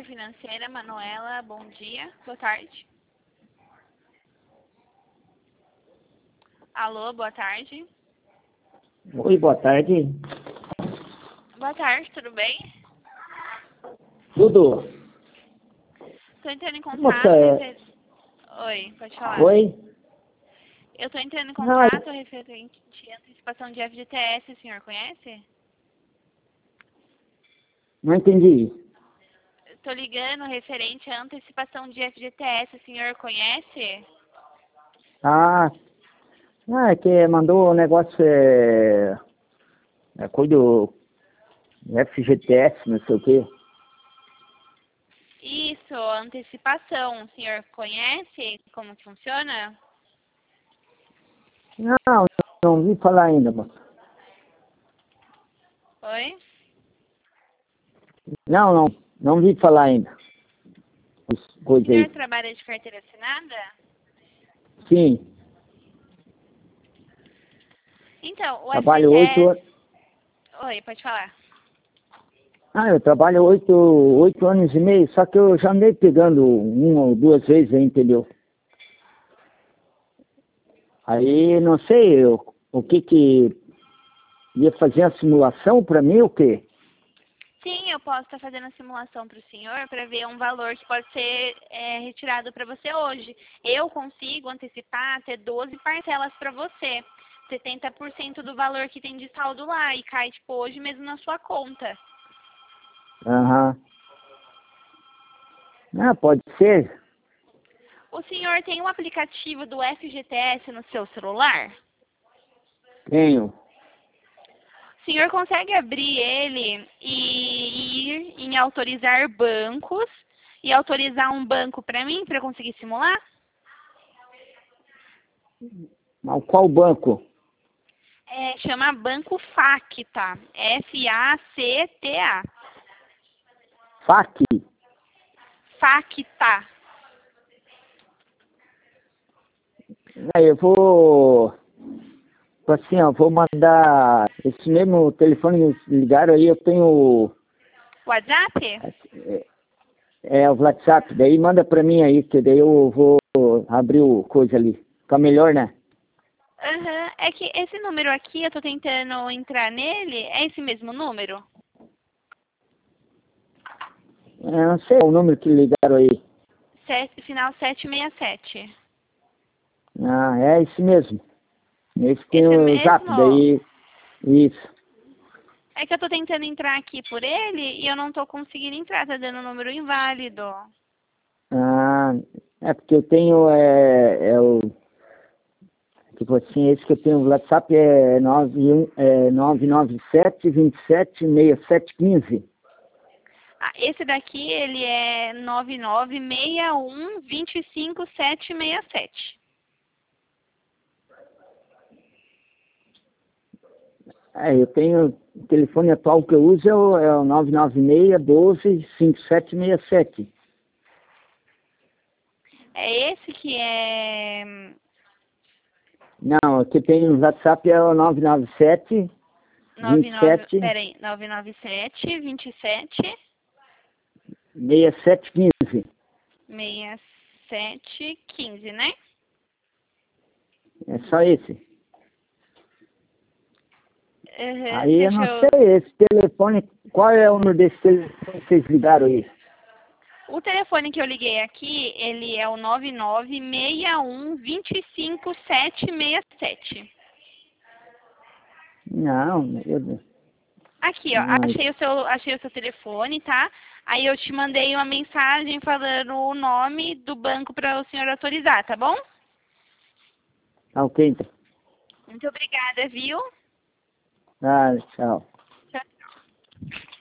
Consultora Financeira, Manuela, bom dia, boa tarde. Alô, boa tarde. Oi, boa tarde. Boa tarde, tudo bem? Tudo? Estou entrando em Como contato... Oi, pode falar. Oi? Eu estou entrando em Não, contato referente à antecipação de FGTS, o senhor conhece? não entendi. Estou ligando referente à antecipação de FGTS, o senhor conhece? Ah, é que mandou o negócio, coisa do FGTS, não sei o quê. Isso, antecipação, o senhor conhece como que funciona? Não, não vi falar ainda, moço. Oi? Não vi falar ainda. O Coisa senhor aí. trabalha de carteira assinada? Sim, Então, o trabalho 8 FGTS... anos. Oi, pode falar. Ah, eu trabalho 8 anos e meio, só que eu já andei pegando uma ou duas vezes aí, entendeu? Aí, não sei, o que ia fazer a simulação para mim, o quê? Sim, eu posso estar fazendo a simulação para o senhor para ver um valor que pode ser retirado para você hoje. Eu consigo antecipar até 12 parcelas para você. 70% do valor que tem de saldo lá e cai tipo hoje mesmo na sua conta. Aham. Ah, pode ser? O senhor tem um aplicativo do FGTS no seu celular? Tenho. O senhor consegue abrir ele e ir em autorizar bancos e autorizar um banco para mim para conseguir simular? Mas qual banco? Chama Banco Facta. Facta. FAC? Facta. Aí eu vou, assim, ó, vou mandar esse mesmo telefone que ligaram aí, eu tenho WhatsApp? o WhatsApp, daí manda pra mim aí, que daí eu vou abrir o coisa ali. Fica melhor, né? Aham. É que esse número aqui, eu tô tentando entrar nele, é esse mesmo número? Eu não sei o número que ligaram aí. Final 767. Ah, é esse mesmo. Esse tem Esse o Zap, mesmo? daí, isso. É que eu tô tentando entrar aqui por ele e eu não tô conseguindo entrar, tá dando um número inválido. Ah, é porque eu tenho, o, tipo assim, esse que eu tenho no WhatsApp é 997-27-67-15. Ah, esse daqui, ele é 9961-25767. Eu tenho, o telefone atual que eu uso é o 996-12-5767. É esse que é Não, o que tem no WhatsApp é o 997 27 peraí, 997 27 6715. 6715, né? É só esse. Uhum, Aí eu deixa não eu... sei, esse telefone, qual é o número desse telefone que vocês ligaram aí? O telefone que eu liguei aqui, ele é o 9961-25767. Não, meu Deus. Aqui, ó, Não, achei o seu telefone, tá? Aí eu te mandei uma mensagem falando o nome do banco para o senhor autorizar, tá bom? tá ok, então. Muito obrigada, viu? Ah, tchau. Tchau.